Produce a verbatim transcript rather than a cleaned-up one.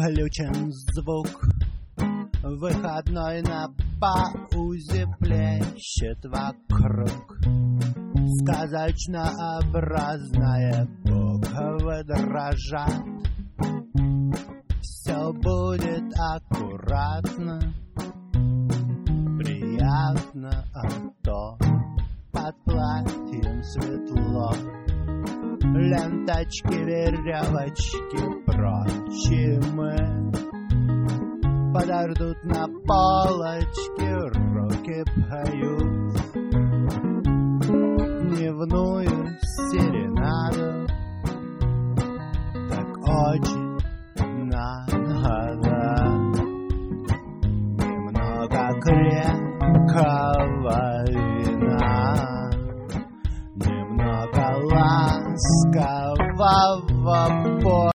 Включен звук, выходной на паузе плещет вокруг. Сказочнообразная буквы дрожат. Все будет аккуратно, приятно, а то под платьем светло. Ленточки, веревочки, прочимы подождут на полочке, руки поют дневную серенаду. Так очень надо немного крепкого вина, немного ласкового